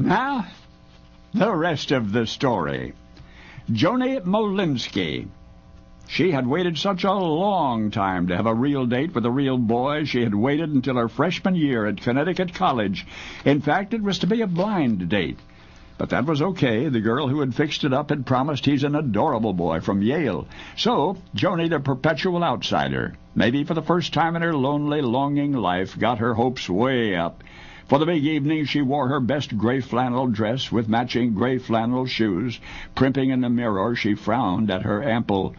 Now, the rest of the story. Joni Molinsky. She had waited such a long time to have a real date with a real boy. She had waited until her freshman year at Connecticut College. In fact, it was to be a blind date. But that was okay. The girl who had fixed it up had promised he's an adorable boy from Yale. So, Joni, the perpetual outsider, maybe for the first time in her lonely, longing life, got her hopes way up. For the big evening, she wore her best gray flannel dress with matching gray flannel shoes. Primping in the mirror, she frowned at her ample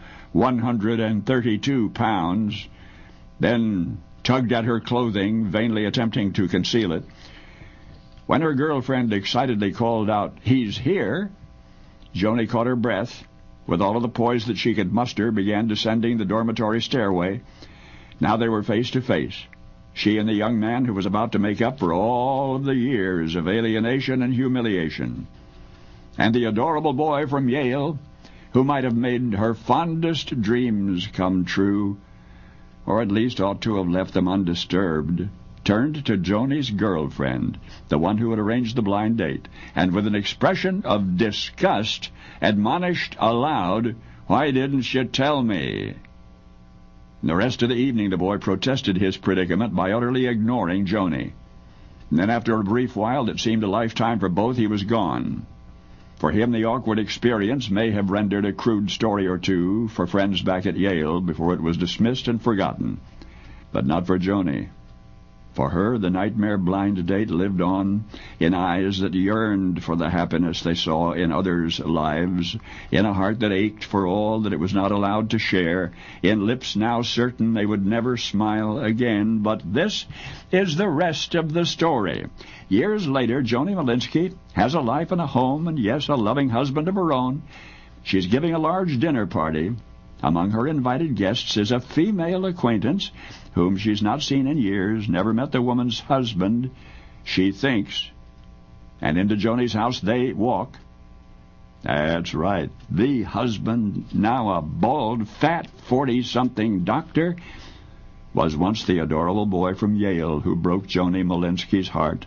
132 pounds, then tugged at her clothing, vainly attempting to conceal it. When her girlfriend excitedly called out, "He's here," Joni caught her breath. With all of the poise that she could muster, began descending the dormitory stairway. Now they were face to face, she and the young man who was about to make up for all of the years of alienation and humiliation. And the adorable boy from Yale, who might have made her fondest dreams come true, or at least ought to have left them undisturbed, turned to Joni's girlfriend, the one who had arranged the blind date, and with an expression of disgust admonished aloud, "Why didn't you tell me?" The rest of the evening the boy protested his predicament by utterly ignoring Joni. And then after a brief while that seemed a lifetime for both, he was gone. For him, the awkward experience may have rendered a crude story or two for friends back at Yale before it was dismissed and forgotten. But not for Joni. For her, the nightmare blind date lived on in eyes that yearned for the happiness they saw in others' lives, in a heart that ached for all that it was not allowed to share, in lips now certain they would never smile again. But this is the rest of the story. Years later, Joni Molinsky has a life and a home, and yes, a loving husband of her own. She's giving a large dinner party. Among her invited guests is a female acquaintance whom she's not seen in years, never met the woman's husband, she thinks. And into Joni's house they walk. That's right. The husband, now a bald, fat, 40-something doctor, was once the adorable boy from Yale who broke Joni Molinsky's heart.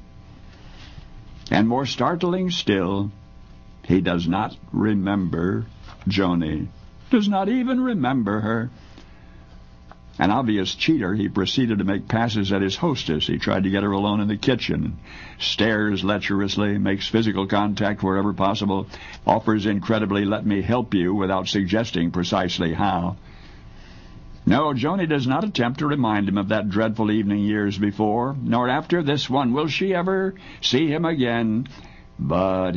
And more startling still, he does not remember Joni. Does not even remember her. An obvious cheater, he proceeded to make passes at his hostess. He tried to get her alone in the kitchen, stares lecherously, makes physical contact wherever possible, offers incredibly, "Let me help you," without suggesting precisely how. No, Joni does not attempt to remind him of that dreadful evening years before, nor after this one will she ever see him again. But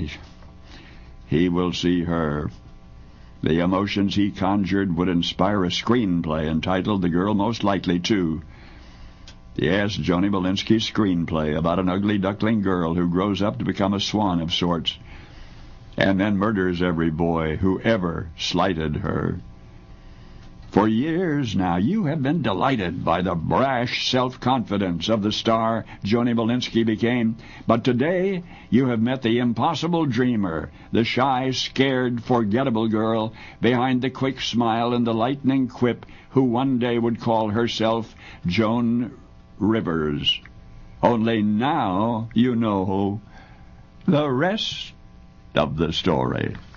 he will see her. The emotions he conjured would inspire a screenplay entitled "The Girl Most Likely To." Yes, Joni Molinsky's screenplay about an ugly duckling girl who grows up to become a swan of sorts, and then murders every boy who ever slighted her. For years now you have been delighted by the brash self-confidence of the star Joni Molinsky became, but today you have met the impossible dreamer, the shy, scared, forgettable girl behind the quick smile and the lightning quip who one day would call herself Joan Rivers. Only now you know the rest of the story.